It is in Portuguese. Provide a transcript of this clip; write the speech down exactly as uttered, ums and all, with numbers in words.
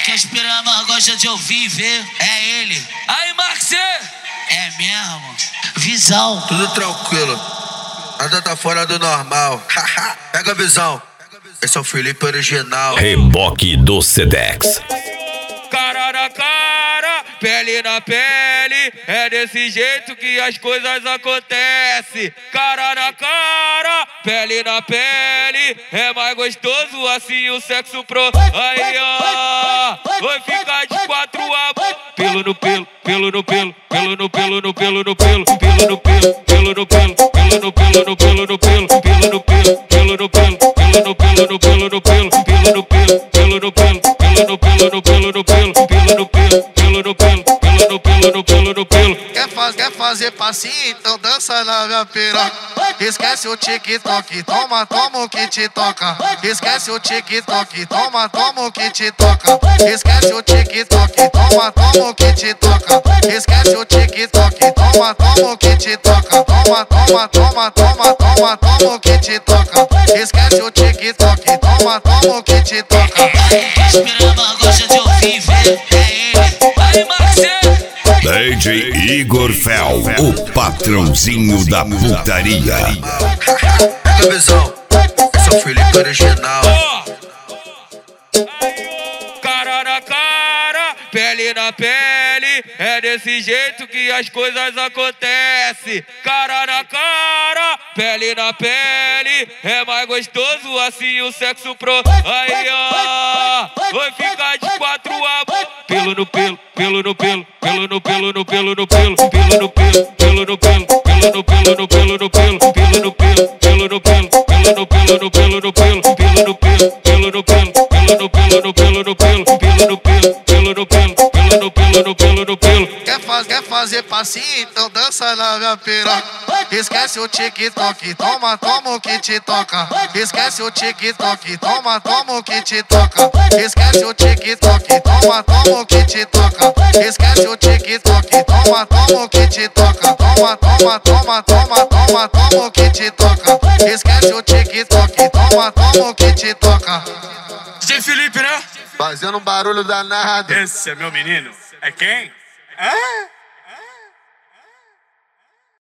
que as piranhas gostam de ouvir e ver é ele. Aí, Max! É mesmo. Visão. Tudo tranquilo. Nada tá fora do normal. Pega a visão. Esse é o Felipe original. Reboque do Sedex. Cara na cara, pele na pele, é desse jeito que as coisas acontecem. Cara na cara, pele na pele, é mais gostoso assim o sexo pro. Aí ó, vai ficar de quatro a pelo no pelo, pelo no pelo, pelo no pelo no pelo no pelo, pelo no pelo, pelo no pelo, pelo no pelo no pelo no pelo, pelo no pelo, pelo no pelo, pelo no pelo no pelo no pelo, pelo no pelo, pelo no pelo, pelo no pelo no pelo no pelo, pelo no pelo, pelo no pelo, pelo no pelo no pelo no pelo. Quer, faz, quer fazer passinho? Então dança na minha piroca. Esquece o TikTok, toma, toma o que te toca. Esquece o TikTok, toma, toma o que te toca. Esquece o TikTok, toma, toma o que te toca. Esquece o TikTok, toma, toma o que te toca. Toma, toma, toma, toma, toma, toma o que te toca. Esquece o TikTok, toma, toma o que te toca. As piranhas gostam de ouvir e ver é ele. Aí, Max! D J Igor Fel, o patrãozinho da putaria. Pega a visão. Esse é o Felipe original. Cara na cara, pele na pele, é desse jeito que as coisas acontecem. Cara na cara, pele na pele, é mais gostoso assim o sexo pro. Aí ó, vai ficar de quatro a pelo no pelo, pelo no pelo, pelo no pelo no pelo no pelo, pelo no pelo, pelo no pelo, pelo no pelo no pelo no pelo, pelo no pelo, pelo no pelo, pelo no pelo no pelo no pelo, pelo no pelo, pelo no pelo, pelo no pelo no pelo no pelo, pelo no pelo, pelo no pelo, pelo no pelo no pelo no pelo. Quer, faz, quer fazer passinho? Então dança na minha piroca. Esquece o TikTok, toma, toma o que te toca. Esquece o TikTok, toma, toma o que te toca. Esquece o TikTok, toma, toma o que te toca. Esquece o TikTok, toma, toma o que te toca. Toma, toma, toma, toma, toma, toma o que te toca. Esquece o TikTok, toma, toma o que te toca. D J Felipe, né? Fazendo um barulho danado. Esse é meu menino. É quem? É?